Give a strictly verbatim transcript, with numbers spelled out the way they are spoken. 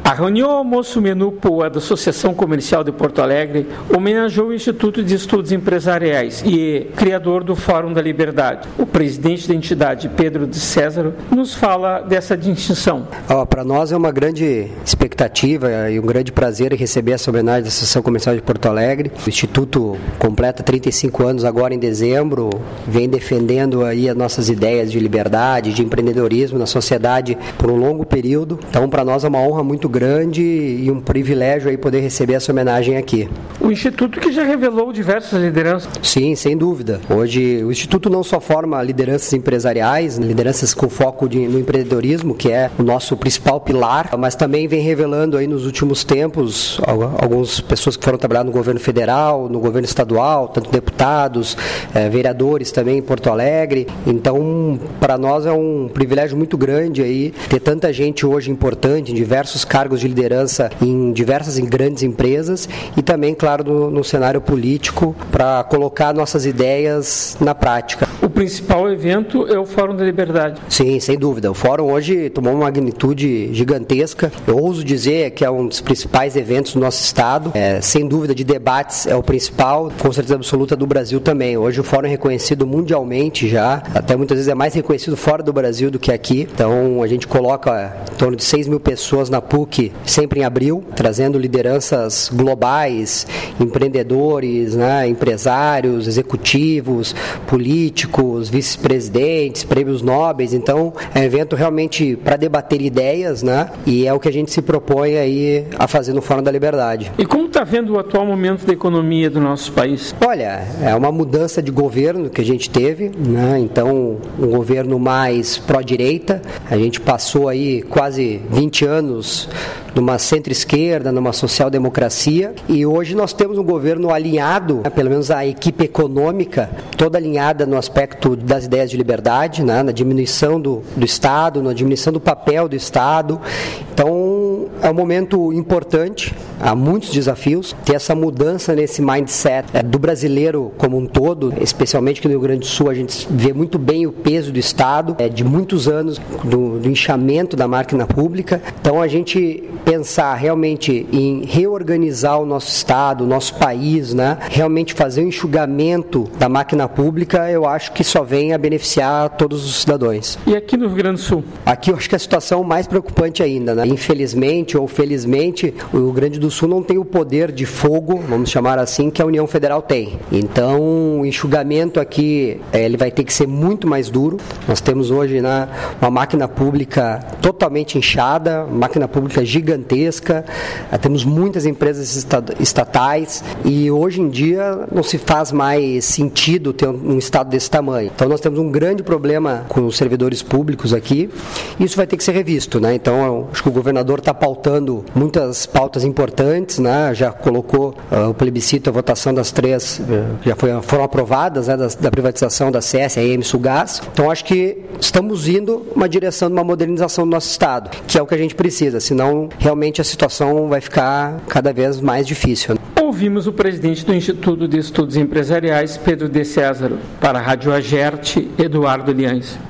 A reunião Almoço-Menu Poa da Associação Comercial de Porto Alegre homenageou o Instituto de Estudos Empresariais e criador do Fórum da Liberdade. O presidente da entidade, Pedro de César, nos fala dessa distinção. Oh, para nós é uma grande expectativa e um grande prazer receber essa homenagem da Associação Comercial de Porto Alegre. O Instituto completa trinta e cinco anos agora em dezembro, vem defendendo aí as nossas ideias de liberdade, de empreendedorismo na sociedade por um longo período. Então, para nós é uma honra muito grande e um privilégio aí poder receber essa homenagem aqui. O Instituto que já revelou diversas lideranças. Sim, sem dúvida. Hoje o Instituto não só forma lideranças empresariais, lideranças com foco de, no empreendedorismo, que é o nosso principal pilar, mas também vem revelando aí nos últimos tempos algumas pessoas que foram trabalhar no governo federal, no governo estadual, tanto deputados, eh, vereadores também em Porto Alegre. Então, para nós é um privilégio muito grande aí ter tanta gente hoje importante em diversos cargos de liderança em diversas em grandes empresas e também, claro, no, no cenário político para colocar nossas ideias na prática. O principal evento é o Fórum da Liberdade. Sim, sem dúvida. O Fórum hoje tomou uma magnitude gigantesca. Eu ouso dizer que é um dos principais eventos do nosso estado. É, sem dúvida, de debates é o principal, com certeza absoluta, do Brasil também. Hoje o Fórum é reconhecido mundialmente já, até muitas vezes é mais reconhecido fora do Brasil do que aqui. Então a gente coloca em torno de seis mil pessoas na P U C sempre em abril, trazendo lideranças globais, empreendedores, né, empresários, executivos, políticos, vice-presidentes, prêmios nobres. Então é um evento realmente para debater ideias, né, e é o que a gente se propõe aí a fazer no Fórum da Liberdade. E como está vendo o atual momento da economia do nosso país? Olha, é uma mudança de governo que a gente teve, né? Então um governo mais pró-direita. A gente passou aí quase vinte anos numa centro-esquerda, numa social-democracia, e hoje nós temos um governo alinhado, né, pelo menos a equipe econômica, toda alinhada no aspecto das ideias de liberdade, né, na diminuição do, do Estado, na diminuição do papel do Estado. Então, é um momento importante, há muitos desafios, ter essa mudança nesse mindset é, do brasileiro como um todo, especialmente que no Rio Grande do Sul a gente vê muito bem o peso do Estado, é, de muitos anos do, do inchamento da máquina pública. Então, a gente pensar realmente em reorganizar o nosso Estado, o nosso país, né? Realmente fazer um enxugamento da máquina pública, eu acho que só vem a beneficiar todos os cidadãos. E aqui no Rio Grande do Sul? Aqui eu acho que a situação mais preocupante ainda, né? Infelizmente ou felizmente, o Rio Grande do Sul não tem o poder de fogo, vamos chamar assim, que a União Federal tem. Então, o enxugamento aqui, ele vai ter que ser muito mais duro. Nós temos hoje, né, uma máquina pública totalmente inchada, máquina pública gigantesca, temos muitas empresas estatais e hoje em dia não se faz mais sentido ter um Estado desse tamanho. Então nós temos um grande problema com os servidores públicos aqui e isso vai ter que ser revisto, né? Então acho que o governador está pautando muitas pautas importantes, né? Já colocou uh, o plebiscito, a votação das três, uh, já foi, foram aprovadas, né? da, da privatização da C S, a E M Sulgás. Então acho que estamos indo uma direção de uma modernização do nosso Estado, que é o que a gente precisa, senão realmente a situação vai ficar cada vez mais difícil. Ouvimos o presidente do Instituto de Estudos Empresariais, Pedro de César, para a Rádio Agerte, Eduardo Liães.